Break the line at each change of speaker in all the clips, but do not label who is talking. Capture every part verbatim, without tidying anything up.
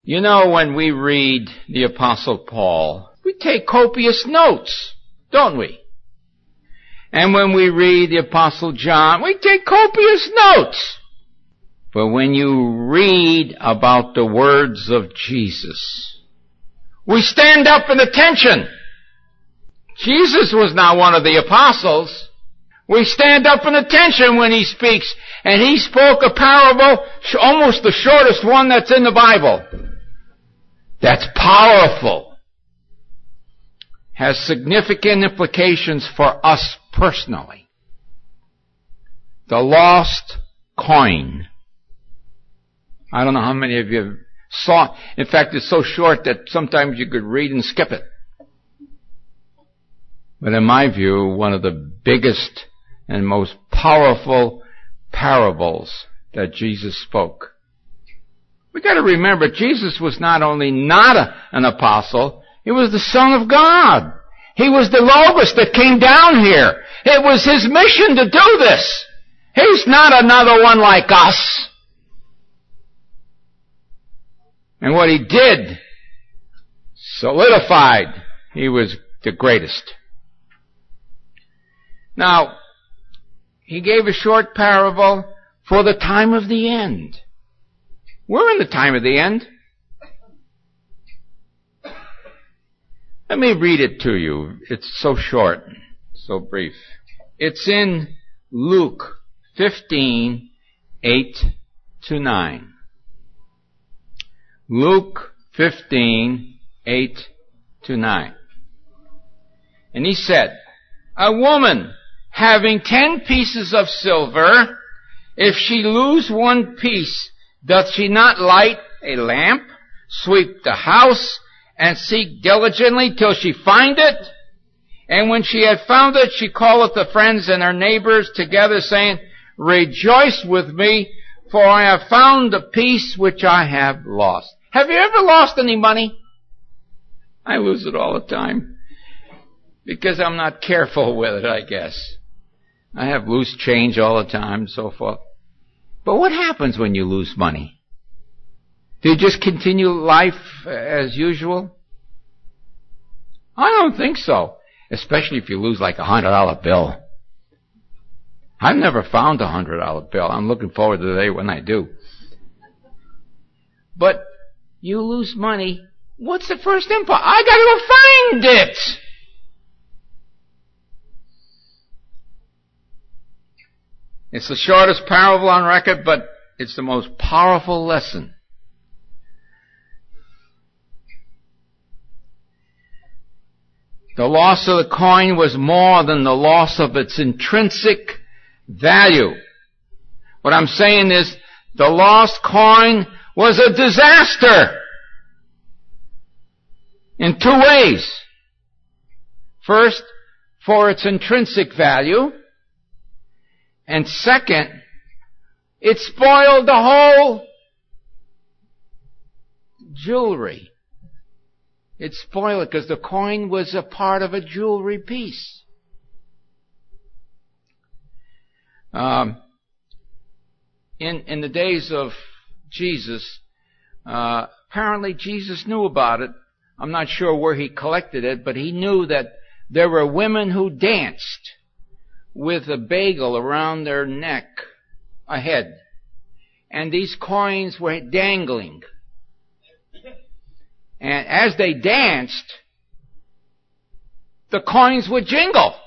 You know, when we read the Apostle Paul, we take copious notes, don't we? And when we read the Apostle John, we take copious notes. But when you read about the words of Jesus, we stand up in attention. Jesus was not one of the apostles. We stand up in attention when he speaks. And he spoke a parable, almost the shortest one that's in the Bible. That's powerful. Has significant implications for us personally. The lost coin. I don't know how many of you saw. In fact, it's so short that sometimes you could read and skip it. But in my view, one of the biggest and most powerful parables that Jesus spoke. We got to remember, Jesus was not only not a, an apostle, he was the Son of God. He was the Logos that came down here. It was his mission to do this. He's not another one like us. And what he did solidified he was the greatest. Now, he gave a short parable for the time of the end. We're in the time of the end. Let me read it to you. It's so short, so brief. It's in Luke fifteen, eight to nine. Luke fifteen, eight to nine. And he said, a woman having ten pieces of silver, if she lose one piece, doth she not light a lamp, sweep the house, and seek diligently till she find it? And when she had found it, she calleth the friends and her neighbors together, saying, rejoice with me, for I have found the piece which I have lost. Have you ever lost any money? I lose it all the time, because I'm not careful with it, I guess. I have loose change all the time and so forth. But what happens when you lose money? Do you just continue life as usual? I don't think so. Especially if you lose like a hundred dollar bill. I've never found a hundred dollar bill. I'm looking forward to the day when I do. But you lose money. What's the first impulse? I gotta go find it! It's the shortest parable on record, but it's the most powerful lesson. The loss of the coin was more than the loss of its intrinsic value. What I'm saying is, the lost coin was a disaster in two ways. First, for its intrinsic value. And second, it spoiled the whole jewelry. It spoiled it because the coin was a part of a jewelry piece. Um, in in the days of Jesus, uh, apparently Jesus knew about it. I'm not sure where he collected it, but he knew that there were women who danced with a bagel around their neck, a head. And these coins were dangling. And as they danced, the coins would jingle.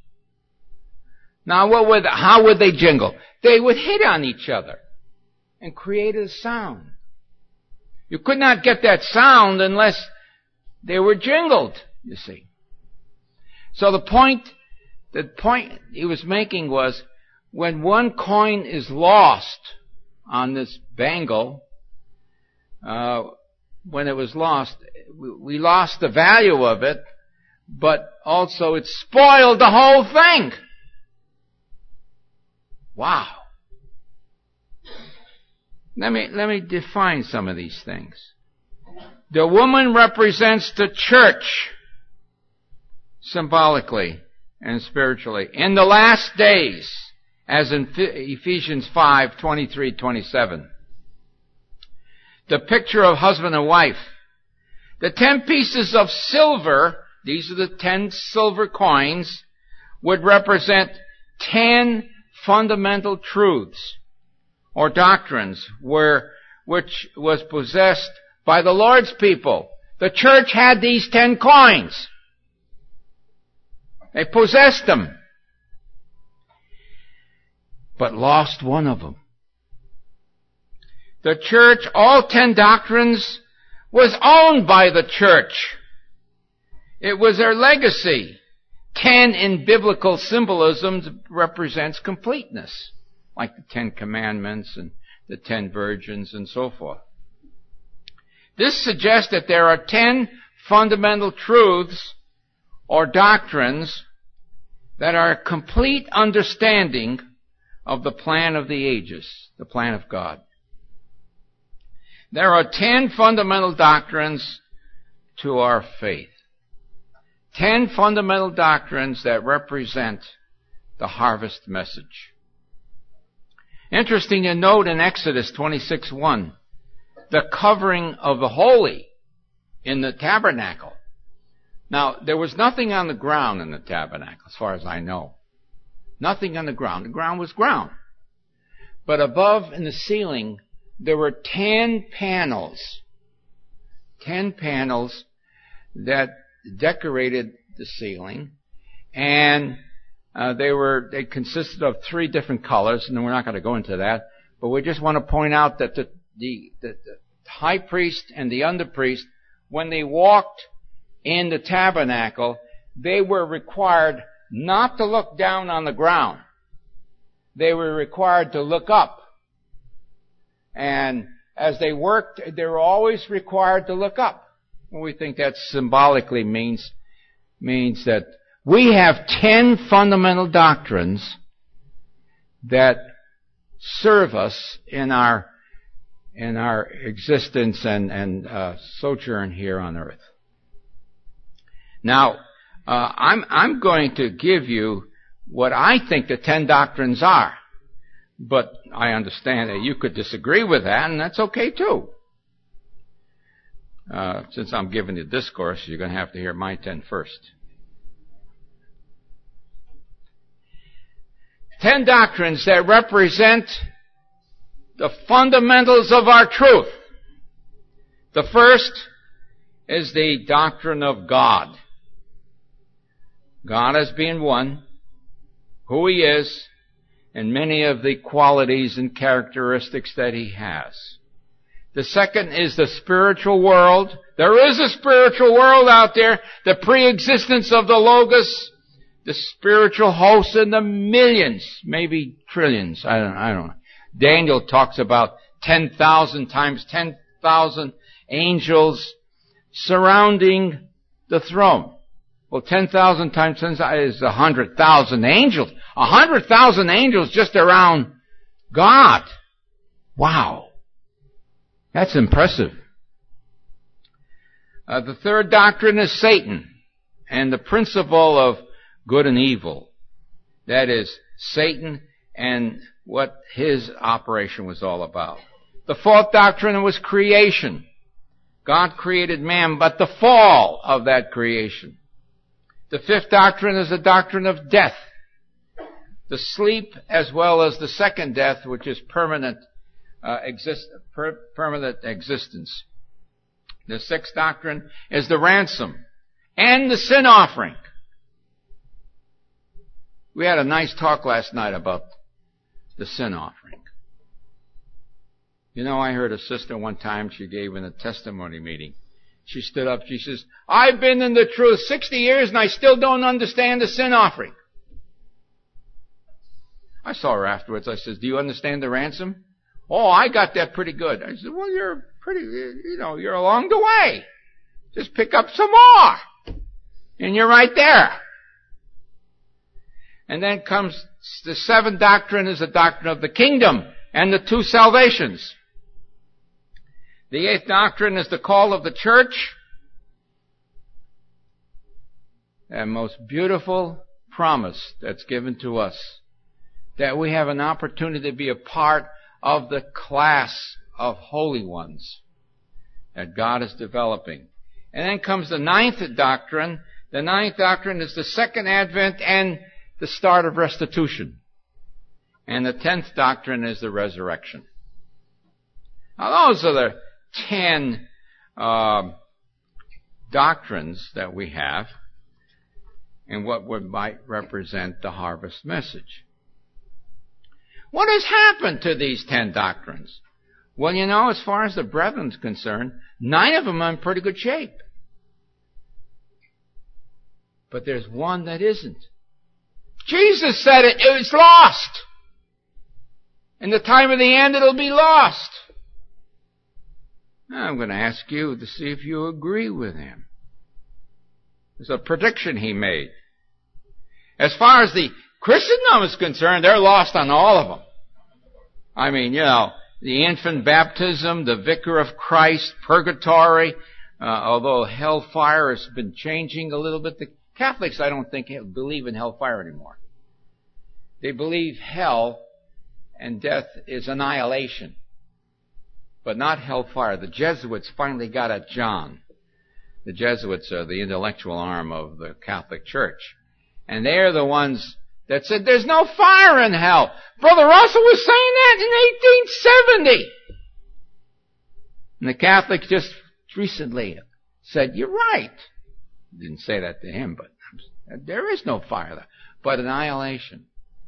Now, what would, how would they jingle? They would hit on each other and create a sound. You could not get that sound unless they were jingled, you see. So the point The point he was making was, when one coin is lost on this bangle, uh, when it was lost, we lost the value of it, but also it spoiled the whole thing. Wow. Let me, let me define some of these things. The woman represents the church, symbolically and spiritually, in the last days, as in Ephesians five, twenty-three, twenty-seven. the picture of husband and wife. The ten pieces of silver, these are the ten silver coins, would represent ten fundamental truths or doctrines where, which was possessed by the Lord's people. The church had these ten coins. They possessed them, but lost one of them. The church, all ten doctrines, was owned by the church. It was their legacy. Ten in biblical symbolism represents completeness, like the Ten Commandments and the Ten Virgins and so forth. This suggests that there are ten fundamental truths or doctrines that are a complete understanding of the plan of the ages, the plan of God. There are ten fundamental doctrines to our faith. Ten fundamental doctrines that represent the harvest message. Interesting to note in Exodus twenty-six one, the covering of the holy in the tabernacle. Now, there was nothing on the ground in the tabernacle, as far as I know. Nothing on the ground. The ground was ground. But above in the ceiling, there were ten panels. Ten panels that decorated the ceiling, and uh, they were they consisted of three different colors, and we're not going to go into that, but we just want to point out that the, the, the, the high priest and the under priest, when they walked in the tabernacle, they were required not to look down on the ground. They were required to look up. And as they worked, they were always required to look up. We think that symbolically means, means that we have ten fundamental doctrines that serve us in our, in our existence and, and uh, sojourn here on earth. Now, uh, I'm, I'm going to give you what I think the ten doctrines are. But I understand that you could disagree with that, and that's okay too. Uh, since I'm giving the discourse, you're going to have to hear my ten first. Ten doctrines that represent the fundamentals of our truth. The first is the doctrine of God. God as being one, who He is, and many of the qualities and characteristics that He has. The second is the spiritual world. There is a spiritual world out there, the pre-existence of the Logos, the spiritual hosts in the millions, maybe trillions, I don't, I don't know. Daniel talks about ten thousand times ten thousand angels surrounding the throne. Well, ten thousand times ten is one hundred thousand angels. one hundred thousand angels just around God. Wow. That's impressive. Uh, the third doctrine is Satan and the principle of good and evil. That is, Satan and what his operation was all about. The fourth doctrine was creation. God created man, but the fall of that creation. The fifth doctrine is the doctrine of death. The sleep as well as the second death, which is permanent uh, exist per, permanent existence. The sixth doctrine is the ransom and the sin offering. We had a nice talk last night about the sin offering. You know, I heard a sister one time, she gave in a testimony meeting. She stood up, she says, I've been in the truth sixty years and I still don't understand the sin offering. I saw her afterwards. I said, do you understand the ransom? Oh, I got that pretty good. I said, well, you're pretty, you know, you're along the way. Just pick up some more. And you're right there. And then comes the seventh doctrine is the doctrine of the kingdom and the two salvations. The eighth doctrine is the call of the church. A most beautiful promise that's given to us, that we have an opportunity to be a part of the class of holy ones. that God is developing. And then comes the ninth doctrine. The ninth doctrine is the second advent and the start of restitution. And the tenth doctrine is the resurrection. Now those are the ten uh, doctrines that we have and what would might represent the harvest message. What has happened to these ten doctrines? Well, you know, as far as the brethren's concerned, nine of them are in pretty good shape. But there's one that isn't. Jesus said it, it was lost. In the time of the end, it'll be lost. Now, I'm going to ask you to see if you agree with him. It's a prediction he made. As far as the Christendom is concerned, they're lost on all of them. I mean, you know, the infant baptism, the vicar of Christ, purgatory, uh, although hellfire has been changing a little bit. The Catholics, I don't think, believe in hellfire anymore. They believe hell and death is annihilation, but not hellfire. The Jesuits finally got at John. The Jesuits are the intellectual arm of the Catholic Church. And they're the ones that said there's no fire in hell. Brother Russell was saying that in eighteen seventy. And the Catholics just recently said, you're right. Didn't say that to him, but there is no fire there, but annihilation.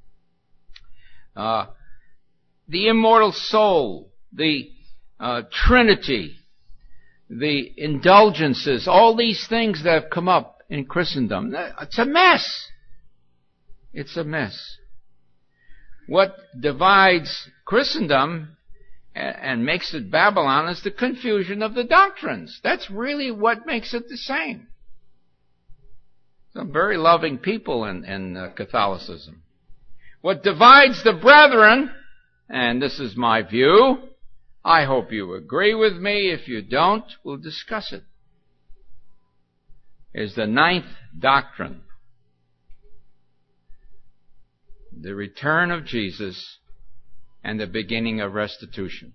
Uh, the immortal soul, the uh, Trinity, the indulgences, all these things that have come up in Christendom, it's a mess. It's a mess. What divides Christendom and makes it Babylon is the confusion of the doctrines. That's really what makes it the same. Some very loving people in, in uh, Catholicism. What divides the brethren, and this is my view, I hope you agree with me. If you don't, we'll discuss it, is the ninth doctrine. The return of Jesus and the beginning of restitution.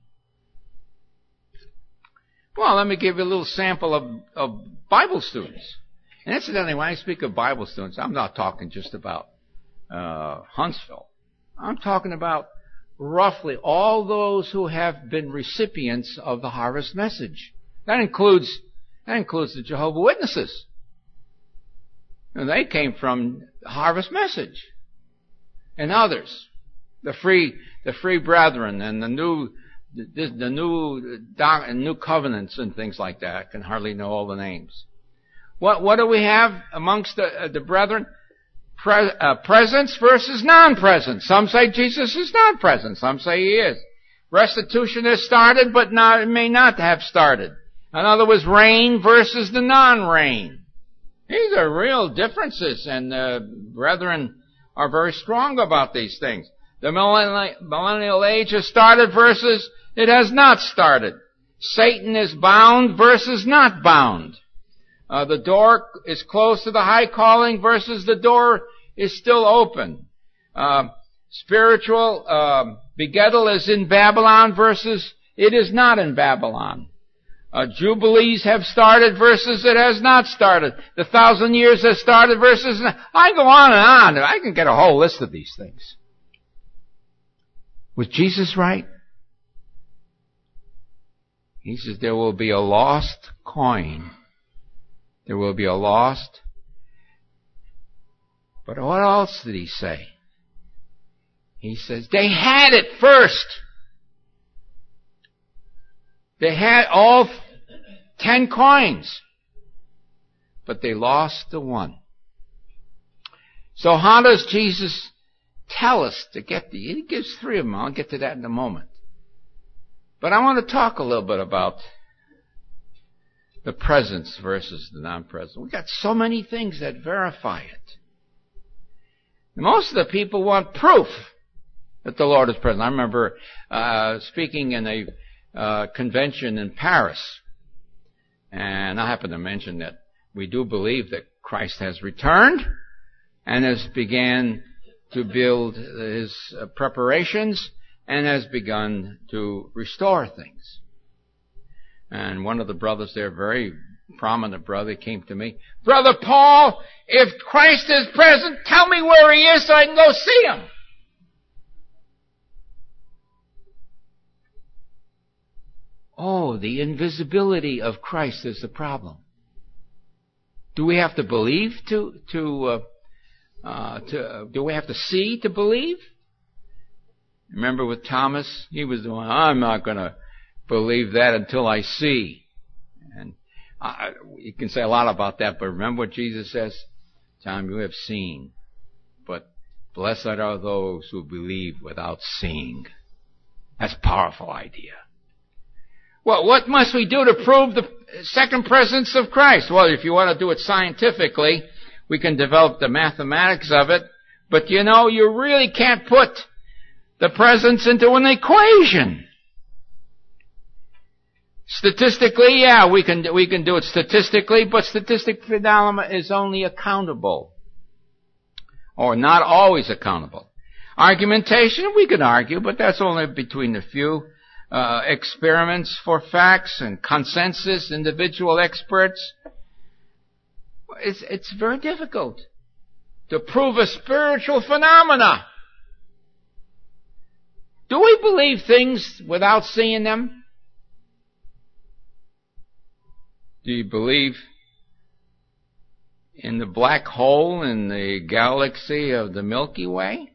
Well, let me give you a little sample of, of Bible students. And incidentally, when I speak of Bible students, I'm not talking just about uh, Huntsville. I'm talking about roughly all those who have been recipients of the harvest message. That includes that includes the Jehovah's Witnesses. And they came from the harvest message. And others, the free the free brethren and the new the, the new doc, new covenants and things like that. I can hardly know all the names. What what do we have amongst the, uh, the brethren? Pre, uh, presence versus non-presence. Some say Jesus is not present. Some say he is. Restitution has started, but not, it may not have started. In other words, reign versus the non-reign. These are real differences, and uh, brethren are very strong about these things. The millennial age has started versus it has not started. Satan is bound versus not bound. Uh, the door is closed to the high calling versus the door is still open. Uh, spiritual uh, begettal is in Babylon versus it is not in Babylon. Uh, jubilees have started versus it has not started. The thousand years has started versus... I go on and on. I can get a whole list of these things. Was Jesus right? He says there will be a lost coin. There will be a lost. But what else did he say? He says they had it first. They had all ten coins, but they lost the one. So how does Jesus tell us to get the... He gives three of them. I'll get to that in a moment. But I want to talk a little bit about the presence versus the non-presence. We've got so many things that verify it. Most of the people want proof that the Lord is present. I remember uh, speaking in a uh, convention in Paris, and I happen to mention that we do believe that Christ has returned and has began to build his uh, preparations and has begun to restore things. And one of the brothers there, very prominent brother, came to me. Brother Paul, if Christ is present, tell me where he is so I can go see him. Oh, the invisibility of Christ is the problem. Do we have to believe to, to, uh, uh, to, uh, do we have to see to believe? Remember with Thomas, he was the one, I'm not going to believe that until I see. And I, you can say a lot about that, but remember what Jesus says? Tom, you have seen, but blessed are those who believe without seeing. That's a powerful idea. Well, what must we do to prove the second presence of Christ? Well, if you want to do it scientifically, we can develop the mathematics of it, but you know, you really can't put the presence into an equation. Statistically, yeah, we can, we can do it statistically, but statistic phenomena is only accountable. Or not always accountable. Argumentation, we can argue, but that's only between a few. Uh, experiments for facts and consensus, individual experts. It's, it's very difficult to prove a spiritual phenomena. Do we believe things without seeing them? Do you believe in the black hole in the galaxy of the Milky Way?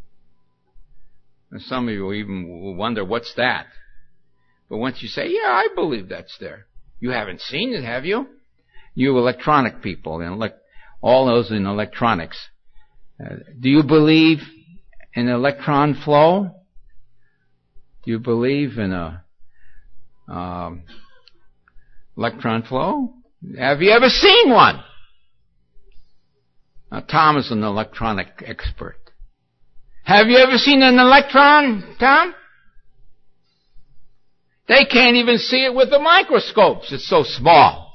And some of you even wonder, what's that? But once you say, yeah, I believe that's there. You haven't seen it, have you? You electronic people, and elect- all those in electronics. Uh, do you believe in electron flow? Do you believe in a um, electron flow? Have you ever seen one? Now, Tom is an electronic expert. Have you ever seen an electron, Tom? They can't even see it with the microscopes. It's so small.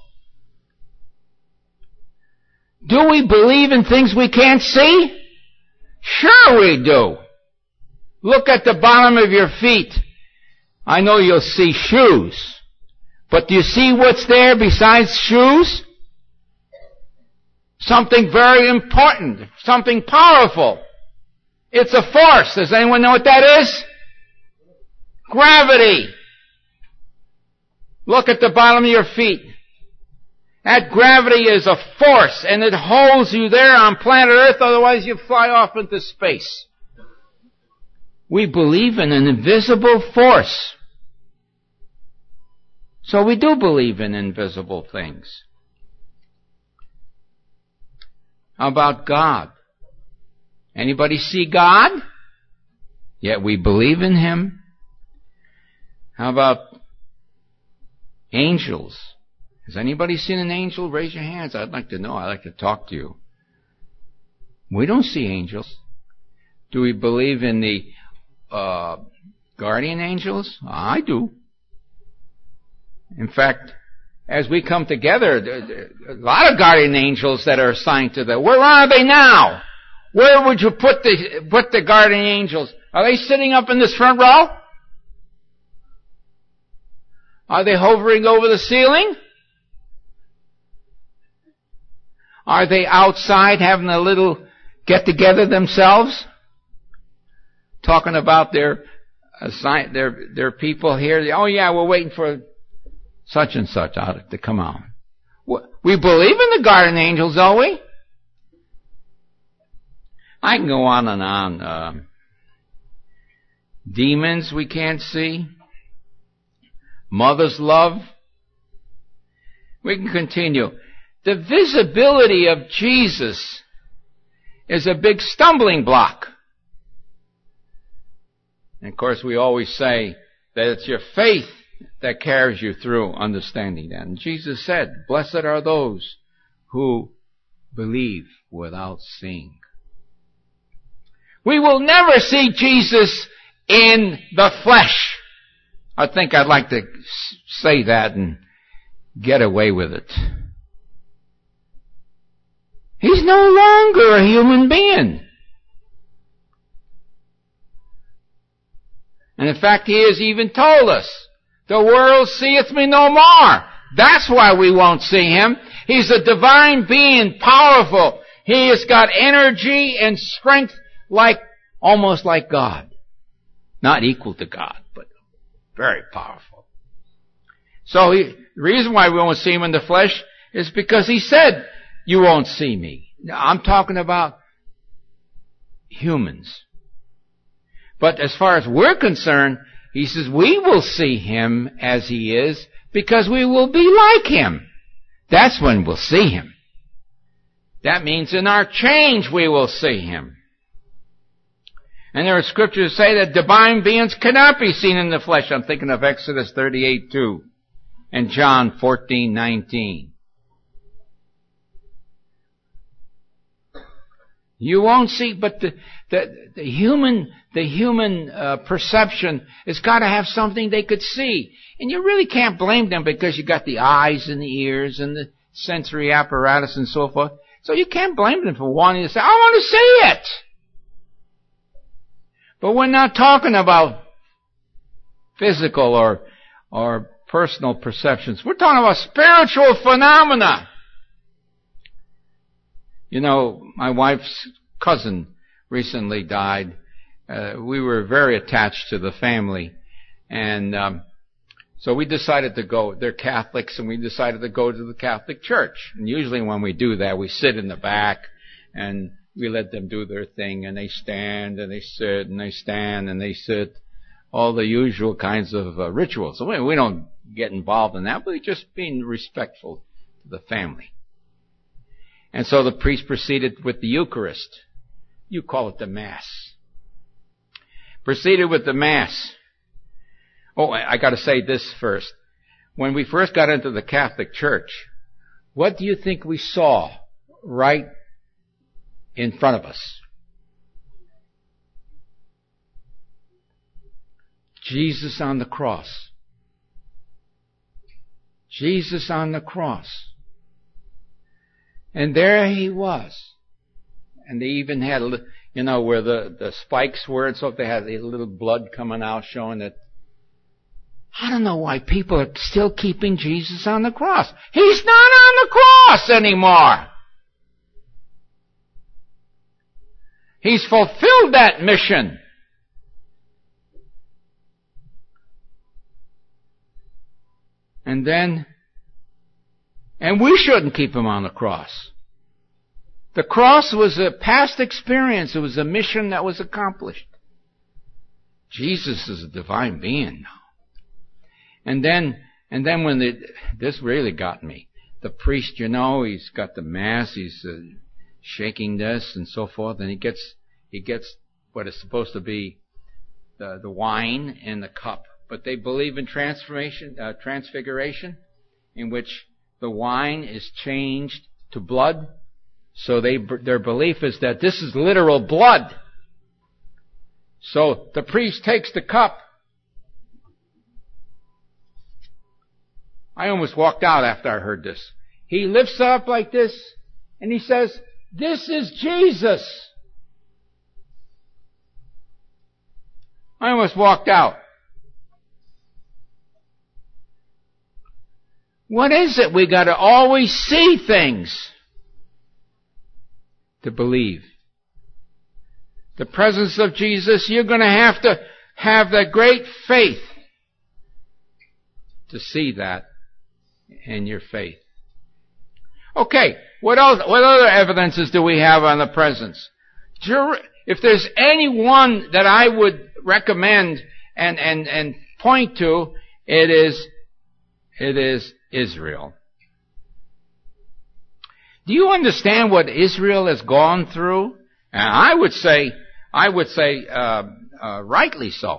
Do we believe in things we can't see? Sure we do. Look at the bottom of your feet. I know you'll see shoes. But do you see what's there besides shoes? Something very important. Something powerful. It's a force. Does anyone know what that is? Gravity. Look at the bottom of your feet. That gravity is a force, and it holds you there on planet Earth, otherwise you fly off into space. We believe in an invisible force. So we do believe in invisible things. How about God? Anybody see God? Yet we believe in Him. How about angels? Has anybody seen an angel? Raise your hands. I'd like to know. I'd like to talk to you. We don't see angels. Do we believe in the uh, guardian angels? I do. In fact, as we come together, a lot of guardian angels that are assigned to them. Where are they now? Where would you put the put the guardian angels? Are they sitting up in this front row? Are they hovering over the ceiling? Are they outside having a little get-together themselves? Talking about their assign, their their people here. Oh yeah, we're waiting for such and such out to come out. We believe in the guardian angels, don't we? I can go on and on. Uh, demons we can't see. Mother's love. We can continue. The visibility of Jesus is a big stumbling block. And of course, we always say that it's your faith that carries you through understanding that. And Jesus said, blessed are those who believe without seeing. We will never see Jesus in the flesh. I think I'd like to say that and get away with it. He's no longer a human being. And in fact, He has even told us The world seeth me no more. That's why we won't see him. He's a divine being, powerful. He has got energy and strength like, almost like God. Not equal to God, but very powerful. So he, the reason why we won't see him in the flesh is because he said, you won't see me. Now, I'm talking about humans. But as far as we're concerned, he says we will see him as he is because we will be like him. That's when we'll see him. That means in our change we will see him. And there are scriptures that say that divine beings cannot be seen in the flesh. I'm thinking of Exodus thirty-eight two and John fourteen nineteen. You won't see, but the, the, the human, the human uh, perception has got to have something they could see. And you really can't blame them because you got the eyes and the ears and the sensory apparatus and so forth. So you can't blame them for wanting to say, I want to see it. But we're not talking about physical or, or personal perceptions. We're talking about spiritual phenomena. You know, my wife's cousin recently died. Uh, we were very attached to the family. And um, so we decided to go. They're Catholics, and we decided to go to the Catholic Church. And usually when we do that, we sit in the back, and we let them do their thing. And they stand, and they sit, and they stand, and they sit. All the usual kinds of uh, rituals. So we, we don't get involved in that, but we're just being respectful to the family. And so the priest proceeded with the Eucharist. You call it the Mass. Proceeded with the Mass. Oh, I, I got to say this first. When we first got into the Catholic Church, what do you think we saw right in front of us? Jesus on the cross. Jesus on the cross. And there he was. And they even had, you know, where the, the spikes were, and so they had a little blood coming out showing that. I don't know why people are still keeping Jesus on the cross. He's not on the cross anymore. He's fulfilled that mission. And then, and we shouldn't keep him on the cross. The cross was a past experience. It was a mission that was accomplished. Jesus is a divine being now. And then, and then when the, this really got me. The priest, you know, he's got the Mass, he's uh, shaking this and so forth, and he gets, he gets what is supposed to be the, the wine in the cup. But they believe in transformation, uh, transfiguration, in which the wine is changed to blood. So they, their belief is that this is literal blood. So the priest takes the cup. I almost walked out after I heard this. He lifts up like this, and he says, "This is Jesus." I almost walked out. What is it? We got to always see things to believe. The presence of Jesus, you're going to have to have that great faith to see that in your faith. Okay, what else? What other evidences do we have on the presence? If there's any one that I would recommend and and and point to, it is it is Israel. Do you understand what Israel has gone through? And I would say, I would say, uh, uh, rightly so.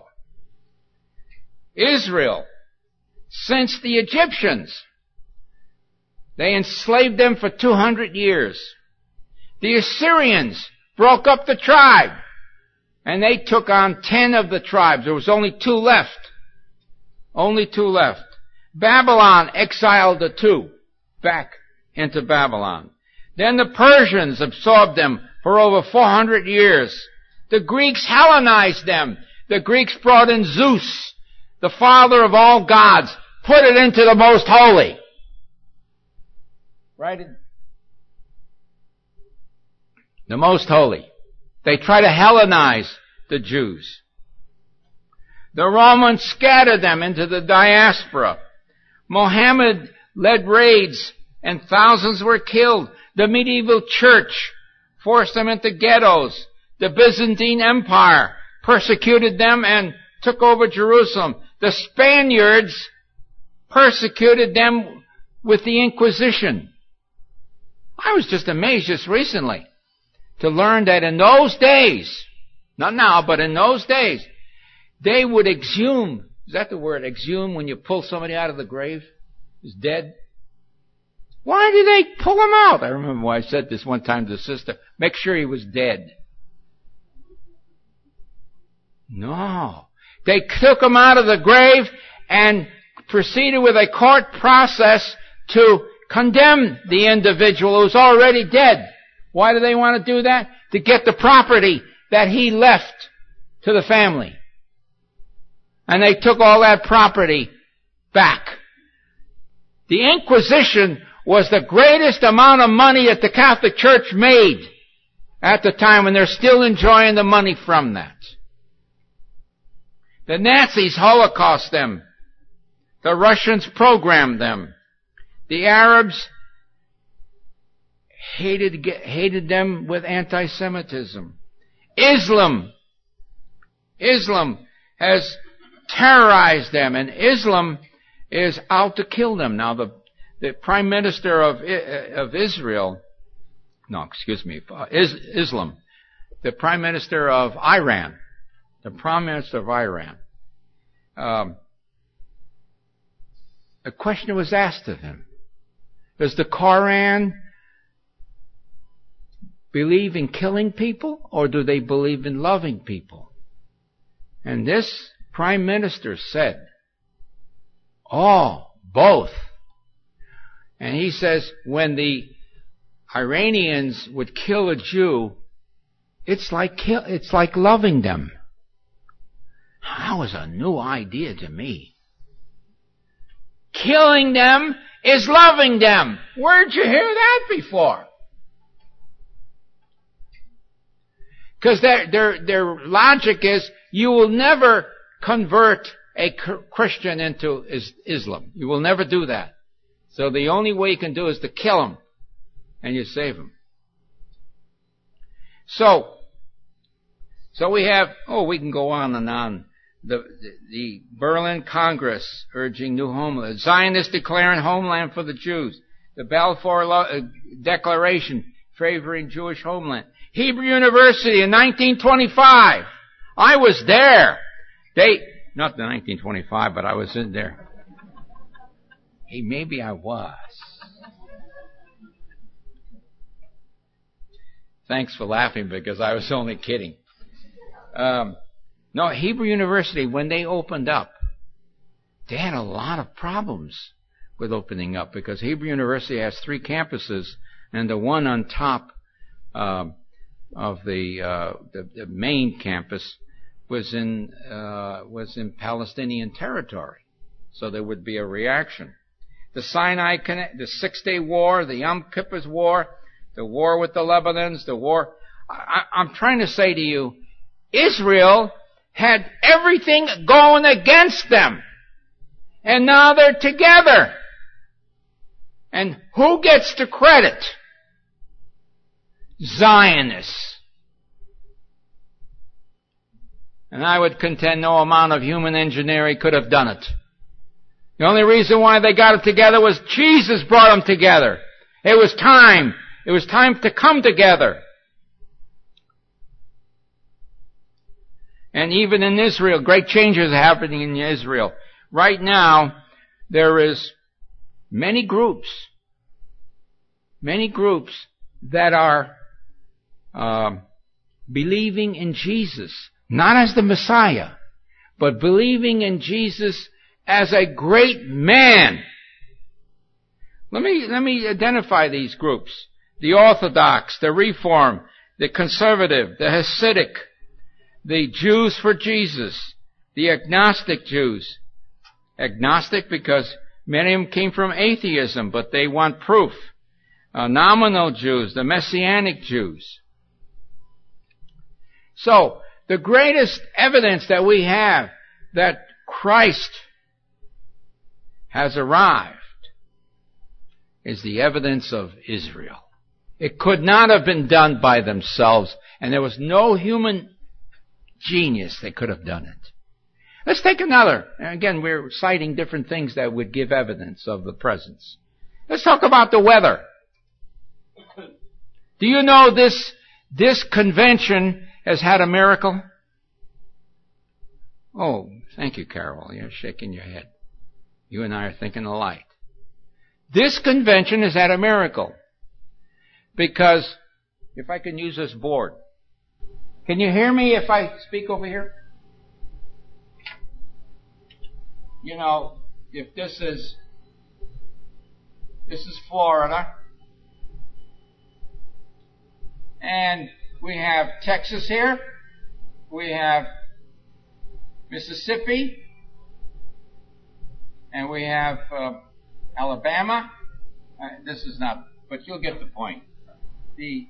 Israel, since the Egyptians, they enslaved them for two hundred years. The Assyrians broke up the tribe, and they took on ten of the tribes. There was only two left. Only two left. Babylon exiled the two back into Babylon. Then the Persians absorbed them for over four hundred years. The Greeks Hellenized them. The Greeks brought in Zeus, the Father of all gods, put it into the most holy. Right? The most holy. They try to Hellenize the Jews. The Romans scattered them into the diaspora. Mohammed led raids and thousands were killed. The medieval church forced them into ghettos. The Byzantine Empire persecuted them and took over Jerusalem. The Spaniards persecuted them with the Inquisition. I was just amazed just recently to learn that in those days, not now, but in those days, they would exhume, is that the word, exhume, when you pull somebody out of the grave? He's dead. Why did they pull him out? I remember I said this one time to the sister, make sure he was dead. No. They took him out of the grave and proceeded with a court process to condemn the individual who's already dead. Why do they want to do that? To get the property that he left to the family. And they took all that property back. The Inquisition was the greatest amount of money that the Catholic Church made at the time, and they're still enjoying the money from that. The Nazis holocaust them. The Russians programmed them. The Arabs hated, hated them with anti-Semitism. Islam. Islam has terrorized them, and Islam is out to kill them. Now, the, the Prime Minister of, of Israel, no, excuse me, is, Islam, the Prime Minister of Iran, the Prime Minister of Iran, um, a question was asked of him. Does the Quran believe in killing people, or do they believe in loving people? And this Prime Minister said, oh, both. And he says, when the Iranians would kill a Jew, it's like kill, it's like loving them. That was a new idea to me. Killing them is loving them. Where'd you hear that before? Because their, their, their logic is, you will never convert a Christian into Islam. You will never do that. So the only way you can do is to kill him, and you save him. So, so we have, oh, we can go on and on. The, the, the Berlin Congress urging new homeland. Zionists declaring homeland for the Jews. The Balfour Lo- uh, Declaration favoring Jewish homeland. Hebrew University in nineteen twenty-five. I was there. They, not the nineteen twenty-five, but I was in there. Hey, maybe I was. Thanks for laughing, because I was only kidding. Um, no, Hebrew University, when they opened up, they had a lot of problems with opening up, because Hebrew University has three campuses, and the one on top uh, of the, uh, the the main campus was in uh, was in Palestinian territory, so there would be a reaction. The Sinai, the Six-Day War, the Yom Kippur War, the war with the Lebanons, the war. I, I'm trying to say to you, Israel had everything going against them, and now they're together. And who gets the credit? Zionists. And I would contend no amount of human engineering could have done it. The only reason why they got it together was Jesus brought them together. It was time. It was time to come together. And even in Israel, great changes are happening in Israel. Right now, there is many groups, many groups that are uh, believing in Jesus, not as the Messiah, but believing in Jesus as a great man. Let me, let me identify these groups. The Orthodox, the Reform, the Conservative, the Hasidic, the Jews for Jesus, the Agnostic Jews, Agnostic because many of them came from atheism, but they want proof. Uh, nominal Jews, the Messianic Jews. So, the greatest evidence that we have that Christ has arrived is the evidence of Israel. It could not have been done by themselves, and there was no human genius that could have done it. Let's take another. Again, we're citing different things that would give evidence of the presence. Let's talk about the weather. Do you know this, this convention has had a miracle? Oh, thank you, Carol. You're shaking your head. You and I are thinking alike. This convention has had a miracle. Because, if I can use this board. Can you hear me if I speak over here? You know, if this is, this is Florida. And we have Texas here. We have Mississippi. And we have uh, Alabama. Uh, this is not, but you'll get the point. The,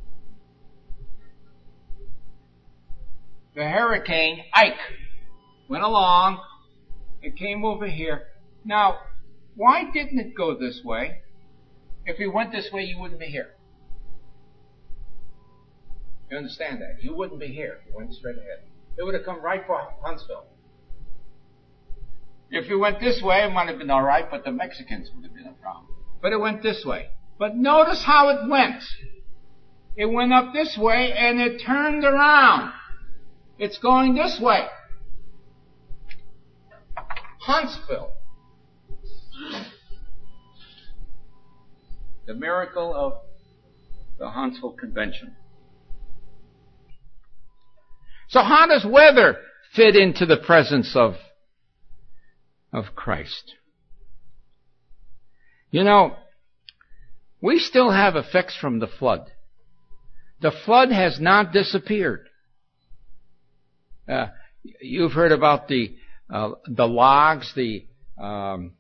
the hurricane Ike went along. It came over here. Now, why didn't it go this way? If it went this way, you wouldn't be here. You understand that? You wouldn't be here if you went straight ahead. It would have come right for Huntsville. If you went this way, it might have been all right, but the Mexicans would have been a problem. But it went this way. But notice how it went. It went up this way and it turned around. It's going this way. Huntsville. The miracle of the Huntsville Convention. So how does weather fit into the presence of, of Christ? You know, we still have effects from the flood. The flood has not disappeared. Uh, you've heard about the uh, the logs, the um,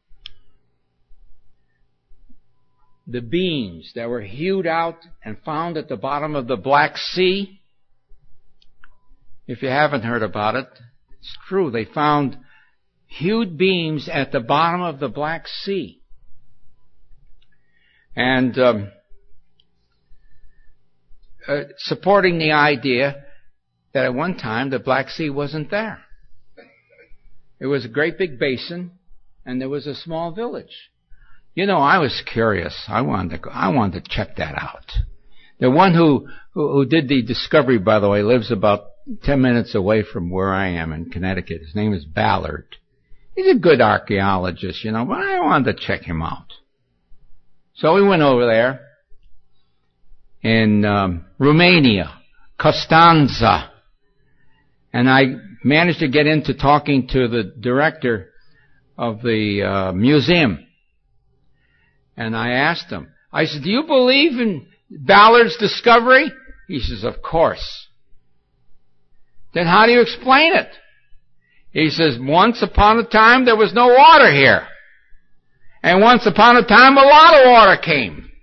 the beams that were hewed out and found at the bottom of the Black Sea. If you haven't heard about it, it's true. They found hewed beams at the bottom of the Black Sea. And um, uh, supporting the idea that at one time the Black Sea wasn't there. It was a great big basin, and there was a small village. You know, I was curious. I wanted to go, I wanted to check that out. The one who, who who did the discovery, by the way, lives about ten minutes away from where I am in Connecticut. His name is Ballard. He's a good archaeologist, you know, but I wanted to check him out. So we went over there in um, Romania, Constanța, and I managed to get into talking to the director of the uh, museum. And I asked him, I said, do you believe in Ballard's discovery? He says, of course. Then how do you explain it? He says, once upon a time there was no water here. And once upon a time a lot of water came.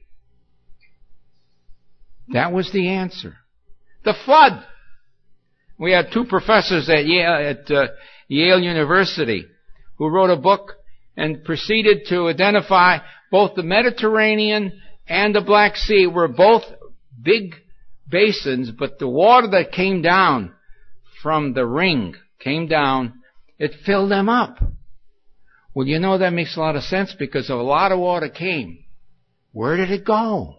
That was the answer. The flood. We had two professors at Yale, at uh, Yale University who wrote a book and proceeded to identify both the Mediterranean and the Black Sea were both big basins, but the water that came down from the ring came down, it filled them up. Well, you know, that makes a lot of sense because a lot of water came. Where did it go?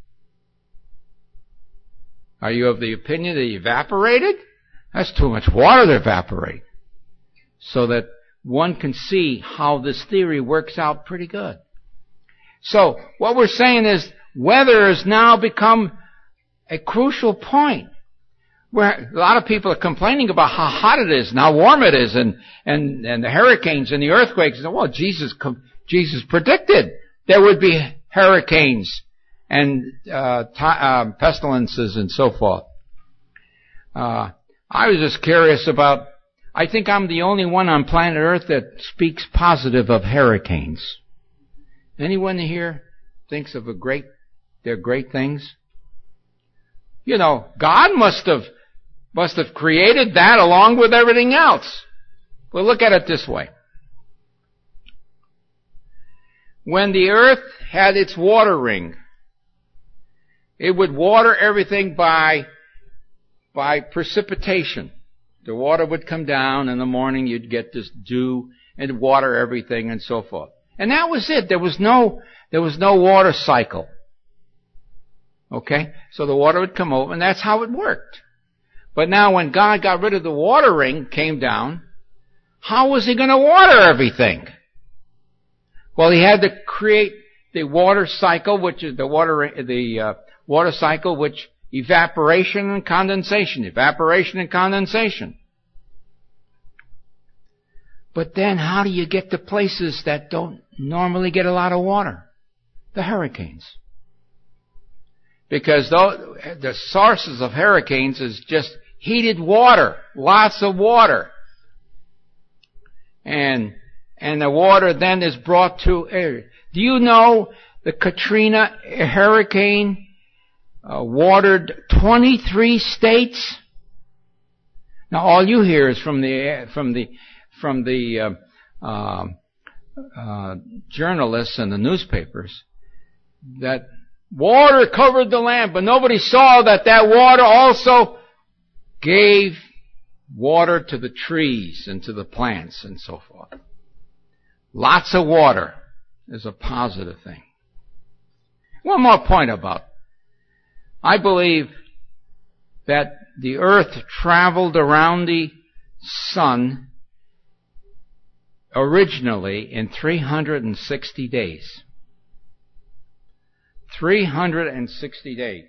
Are you of the opinion that it evaporated? That's too much water to evaporate. So that one can see how this theory works out pretty good. So, what we're saying is, weather has now become a crucial point. Where a lot of people are complaining about how hot it is and how warm it is and, and, and the hurricanes and the earthquakes. And, well, Jesus, Jesus predicted there would be hurricanes and uh, t- uh, pestilences and so forth. Uh, I was just curious about I think I'm the only one on planet Earth that speaks positive of hurricanes. Anyone here thinks of a great, they're great things? You know, God must have, must have created that along with everything else. Well, look at it this way. When the earth had its water ring, it would water everything by, by precipitation. The water would come down in the morning, you'd get this dew and water everything and so forth. And that was it. There was no, there was no water cycle. Okay? So the water would come over and that's how it worked. But now when God got rid of the water ring, came down, how was he going to water everything? Well, he had to create the water cycle, which is the water, the uh, water cycle, which evaporation and condensation, evaporation and condensation. But then how do you get to places that don't normally get a lot of water? The hurricanes. Because the, the sources of hurricanes is just heated water, lots of water. And And the water then is brought to air. Do you know the Katrina hurricane uh, watered twenty-three states? Now all you hear is from the from the from the uh, uh, uh, journalists and the newspapers that water covered the land, but nobody saw that that water also gave water to the trees and to the plants and so forth. Lots of water is a positive thing. One more point about, I believe that the earth traveled around the sun originally in three hundred sixty days. three hundred sixty days.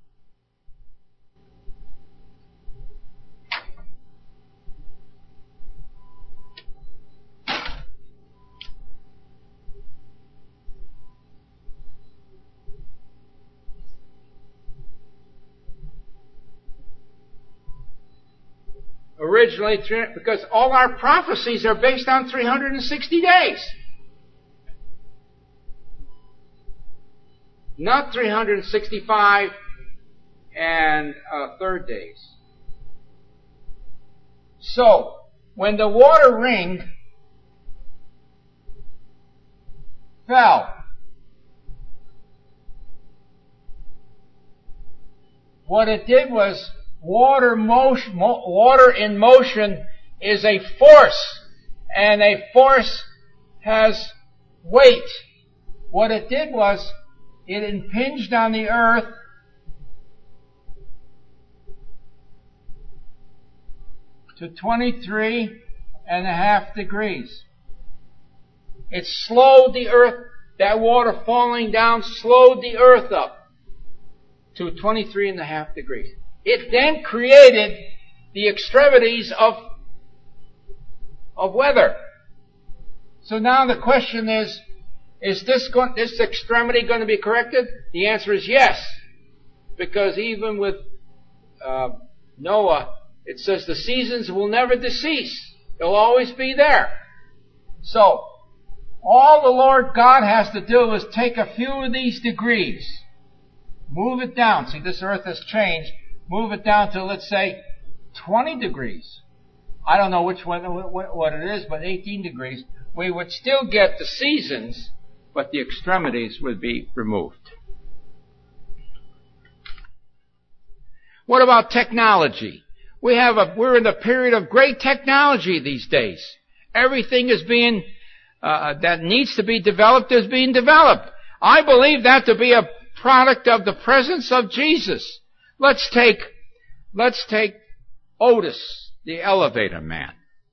Originally, because all our prophecies are based on three hundred sixty days. Not three hundred sixty-five and a third days. So, when the water ring fell, what it did was Water motion, water in motion is a force, and a force has weight. What it did was, it impinged on the earth to twenty-three and a half degrees. It slowed the earth, that water falling down slowed the earth up to twenty-three and a half degrees. It then created the extremities of, of weather. So now the question is, is this going, this extremity going to be corrected? The answer is yes. Because even with uh, Noah, it says the seasons will never decease. They'll always be there. So, all the Lord God has to do is take a few of these degrees, move it down. See, this earth has changed. Move it down to, let's say, twenty degrees. I don't know which one, what it is, but eighteen degrees. We would still get the seasons, but the extremities would be removed. What about technology? We have a, we're in a period of great technology these days. Everything is being, uh, that needs to be developed is being developed. I believe that to be a product of the presence of Jesus. Let's take, let's take Otis, the elevator man.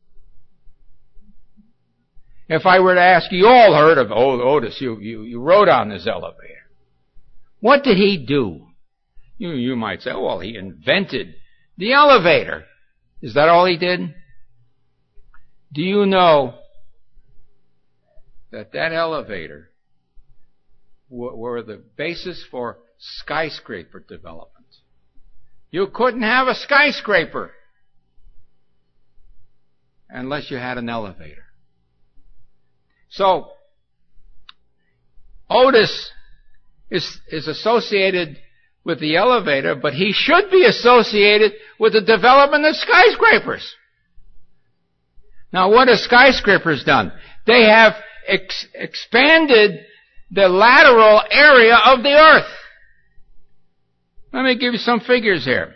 If I were to ask you, you all heard of Otis, you, you, you rode on this elevator. What did he do? You, you might say, well, he invented the elevator. Is that all he did? Do you know that that elevator were, were the basis for skyscraper development? You couldn't have a skyscraper unless you had an elevator. So, Otis is, is associated with the elevator, but he should be associated with the development of skyscrapers. Now, what have skyscrapers done? They have ex- expanded the lateral area of the earth. Let me give you some figures here.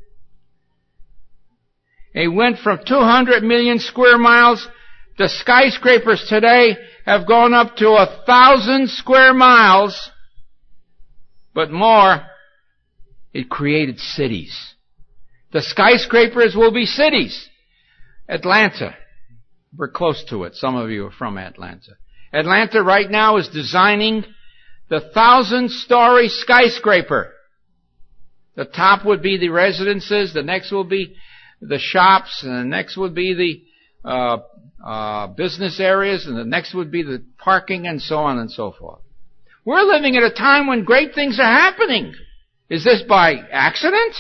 It went from two hundred million square miles. The skyscrapers today have gone up to a thousand square miles, but more. It created cities. The skyscrapers will be cities. Atlanta. We're close to it. Some of you are from Atlanta. Atlanta right now is designing the thousand-story skyscraper. The top would be the residences, the next will be the shops, and the next would be the uh, uh, business areas, and the next would be the parking, and so on and so forth. We're living at a time when great things are happening. Is this by accident?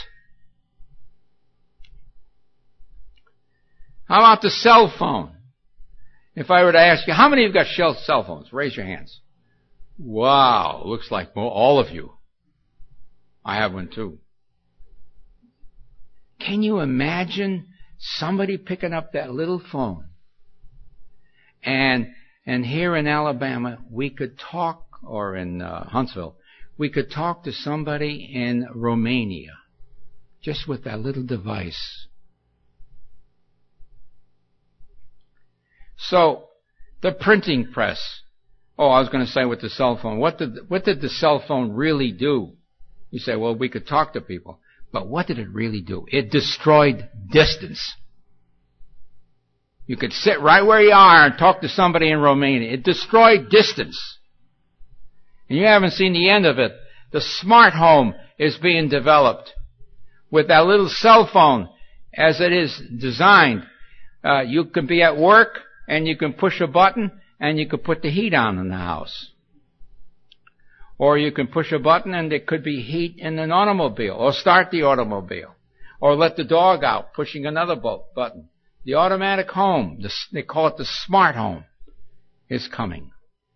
How about the cell phone? If I were to ask you, how many of you got cell phones? Raise your hands. Wow, looks like all of you. I have one too. Can you imagine somebody picking up that little phone? And, and here in Alabama, we could talk, or in uh, Huntsville, we could talk to somebody in Romania just with that little device. So, the printing press. Oh, I was going to say with the cell phone. What did, what did the cell phone really do? You say, well, we could talk to people. But what did it really do? It destroyed distance. You could sit right where you are and talk to somebody in Romania. It destroyed distance. And you haven't seen the end of it. The smart home is being developed with that little cell phone as it is designed. Uh, you can be at work and you can push a button and you can put the heat on in the house. Or you can push a button and there could be heat in an automobile, or start the automobile, or let the dog out pushing another button. The automatic home, the, they call it the smart home, is coming.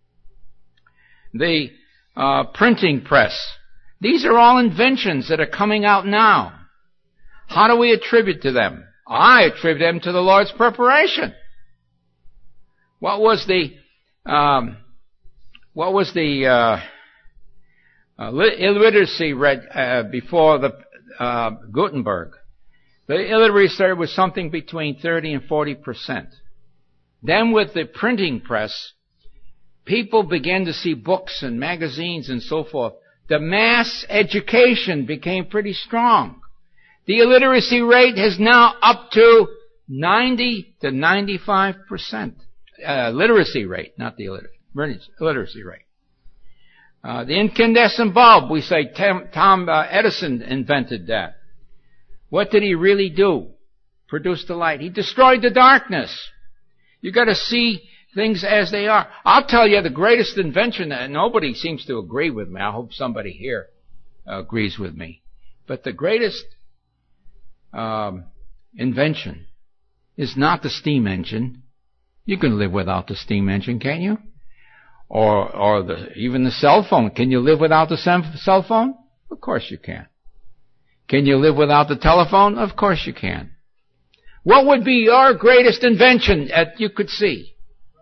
The uh, printing press. These are all inventions that are coming out now. How do we attribute to them? I attribute them to the Lord's preparation. What was the, um, what was the uh, uh, illiteracy rate uh, before the uh, Gutenberg? The illiteracy rate was something between thirty and forty percent. Then with the printing press, people began to see books and magazines and so forth. The mass education became pretty strong. The illiteracy rate is now up to ninety to ninety-five percent. Uh, literacy rate, not the illiteracy, literacy rate. Uh, the incandescent bulb, we say Tom, Tom uh, Edison invented that. What did he really do? Produce the light. He destroyed the darkness. You got to see things as they are. I'll tell you the greatest invention, and nobody seems to agree with me. I hope somebody here uh, agrees with me. But the greatest um, invention is not the steam engine. You can live without the steam engine, can't you? Or, or the, even the cell phone. Can you live without the cell phone? Of course you can. Can you live without the telephone? Of course you can. What would be your greatest invention that you could see?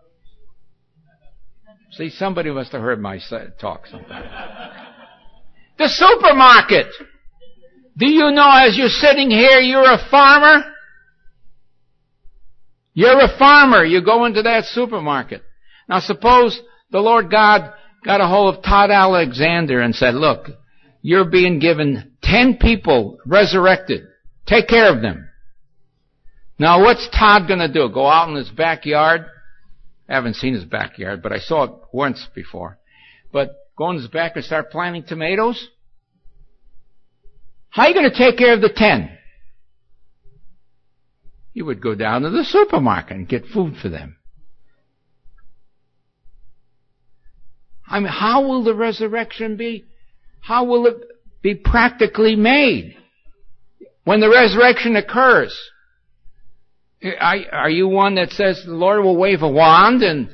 See, somebody must have heard my talk sometime. The supermarket. Do you know as you're sitting here, you're a farmer? You're a farmer. You go into that supermarket. Now suppose the Lord God got a hold of Todd Alexander and said, look, you're being given ten people resurrected. Take care of them. Now what's Todd going to do? Go out in his backyard? I haven't seen his backyard, but I saw it once before. But go in his back and start planting tomatoes? How are you going to take care of the ten? You would go down to the supermarket and get food for them. I mean, how will the resurrection be? How will it be practically made? When the resurrection occurs, Are you one that says the Lord will wave a wand? And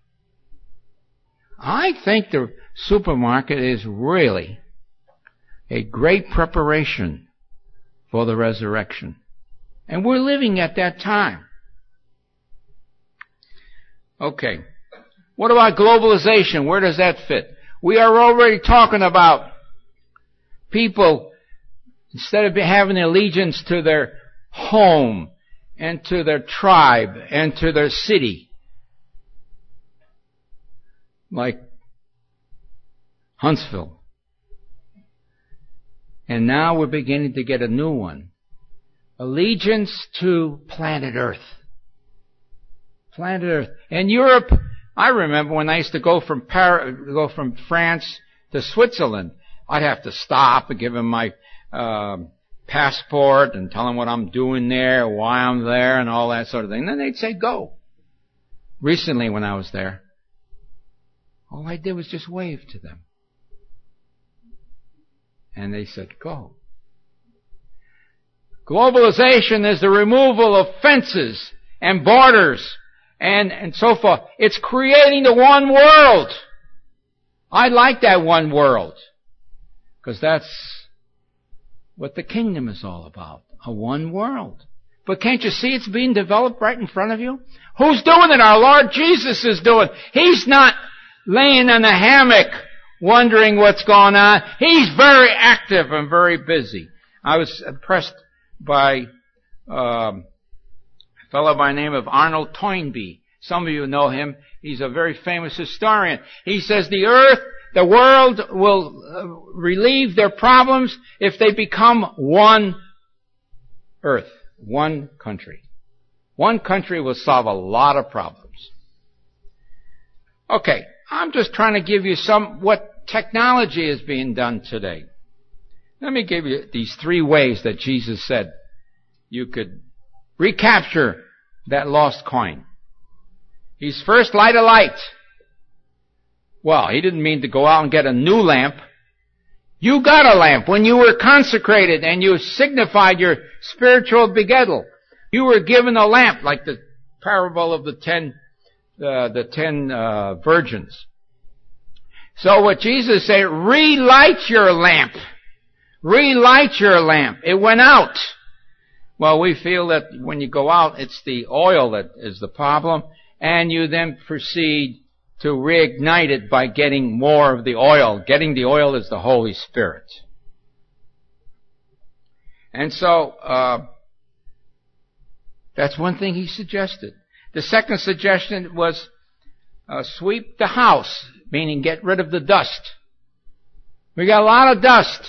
I think the supermarket is really a great preparation for the resurrection. And we're living at that time. Okay. What about globalization? Where does that fit? We are already talking about people, instead of having allegiance to their home and to their tribe and to their city, like Huntsville. And now we're beginning to get a new one. Allegiance to planet Earth. Planet Earth. In Europe, I remember when I used to go from Paris, go from France to Switzerland, I'd have to stop and give them my uh, passport and tell them what I'm doing there, why I'm there, and all that sort of thing. And then they'd say, go. Recently when I was there, all I did was just wave to them. And they said, go. Globalization is the removal of fences and borders and, and so forth. It's creating the one world. I like that one world, because that's what the kingdom is all about, a one world. But can't you see it's being developed right in front of you? Who's doing it? Our Lord Jesus is doing it. He's not laying in a hammock wondering what's going on. He's very active and very busy. I was impressed by um, a fellow by the name of Arnold Toynbee. Some of you know him. He's a very famous historian. He says the earth, the world will uh, relieve their problems if they become one earth, one country. One country will solve a lot of problems. Okay, I'm just trying to give you some what technology is being done today. Let me give you these three ways that Jesus said you could recapture that lost coin. He's first, light a light. Well, he didn't mean to go out and get a new lamp. You got a lamp when you were consecrated and you signified your spiritual begettal. You were given a lamp, like the parable of the ten, uh, the ten uh, virgins. So what Jesus said, relight your lamp. Relight your lamp. It went out. Well, we feel that when you go out, it's the oil that is the problem, and you then proceed to reignite it by getting more of the oil. Getting the oil is the Holy Spirit. And so, uh, that's one thing he suggested. The second suggestion was, uh, sweep the house, meaning get rid of the dust. We got a lot of dust.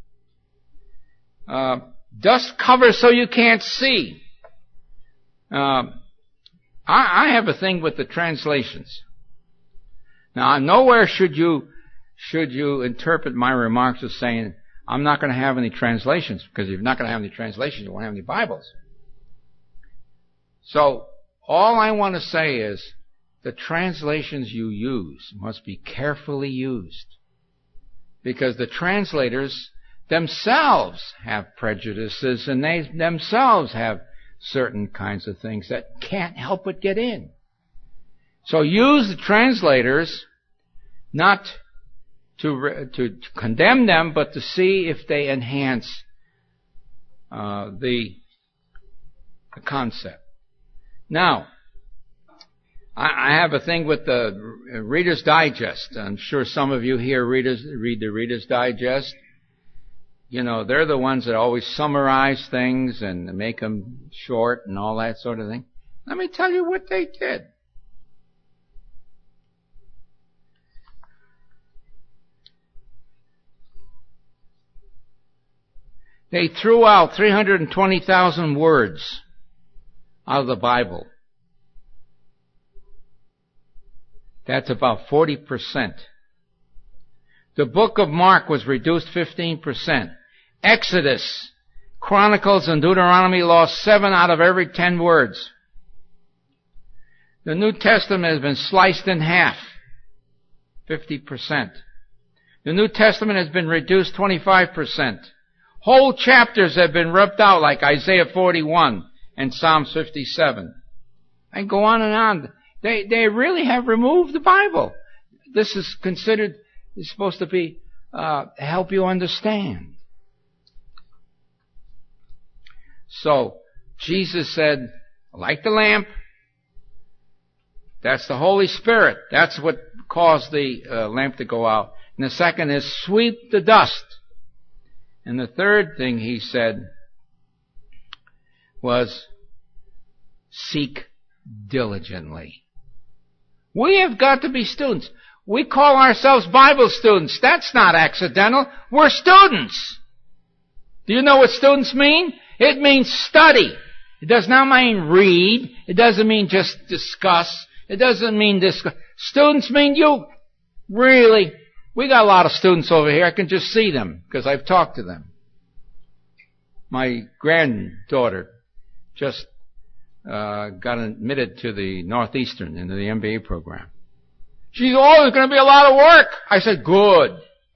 Uh, dust covers so you can't see. Uh, I, I have a thing with the translations. Now, nowhere should you should you interpret my remarks as saying, I'm not going to have any translations, because if you're not going to have any translations, you won't have any Bibles. So, all I want to say is, the translations you use must be carefully used, because the translators themselves have prejudices, and they themselves have certain kinds of things that can't help but get in. So use the translators not to to condemn them, but to see if they enhance uh, the, the concept. Now, I have a thing with the Reader's Digest. I'm sure some of you here readers, read the Reader's Digest. You know, they're the ones that always summarize things and make them short and all that sort of thing. Let me tell you what they did. They threw out three hundred twenty thousand words out of the Bible. That's about forty percent. The book of Mark was reduced fifteen percent. Exodus, Chronicles, and Deuteronomy lost seven out of every ten words. The New Testament has been sliced in half, fifty percent. The New Testament has been reduced twenty-five percent. Whole chapters have been ripped out, like Isaiah forty-one and Psalms fifty-seven. I go on and on. They, they really have removed the Bible. This is considered, is supposed to be, uh, help you understand. So, Jesus said, like the lamp, that's the Holy Spirit. That's what caused the uh, lamp to go out. And the second is sweep the dust. And the third thing he said was seek diligently. We have got to be students. We call ourselves Bible students. That's not accidental. We're students. Do you know what students mean? It means study. It does not mean read. It doesn't mean just discuss. It doesn't mean discuss. Students mean you really, we got a lot of students over here. I can just see them because I've talked to them. My granddaughter just uh, got admitted to the Northeastern into the M B A program. She's, oh, there's going to be a lot of work. I said, good.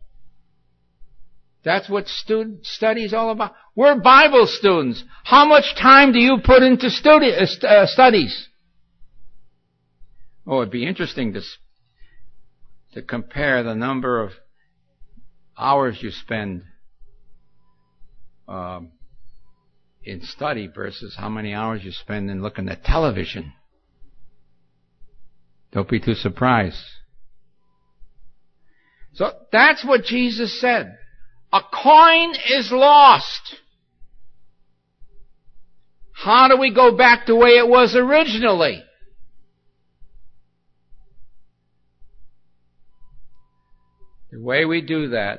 That's what student study is all about. We're Bible students. How much time do you put into studi- uh, studies? Oh, it'd be interesting to to compare the number of hours you spend um, in study versus how many hours you spend in looking at television. Don't be too surprised. So that's what Jesus said. A coin is lost. How do we go back the way it was originally? The way we do that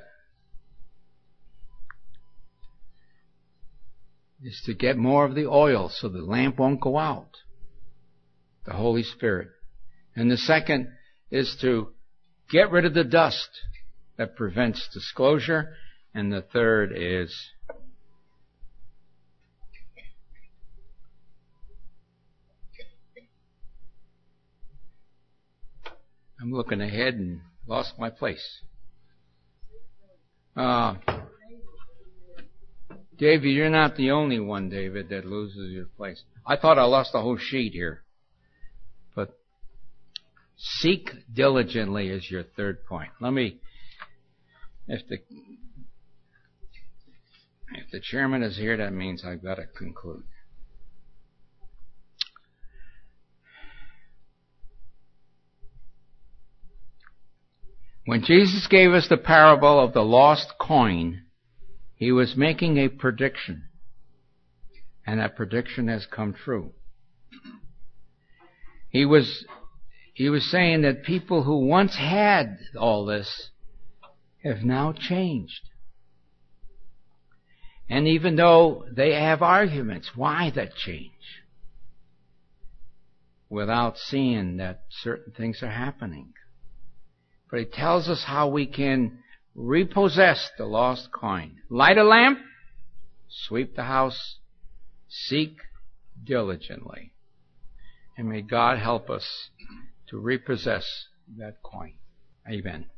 is to get more of the oil so the lamp won't go out. The Holy Spirit. And the second is to get rid of the dust that prevents disclosure. And the third is I'm looking ahead and lost my place. Uh, David, you're not the only one, David, that loses your place. I thought I lost the whole sheet here. But seek diligently is your third point. Let me, if the, if the chairman is here, that means I've got to conclude. When Jesus gave us the parable of the lost coin, he was making a prediction. And that prediction has come true. He was, he was saying that people who once had all this have now changed. And even though they have arguments, why that change? Without seeing that certain things are happening. But he tells us how we can repossess the lost coin. Light a lamp, sweep the house, seek diligently. And may God help us to repossess that coin. Amen.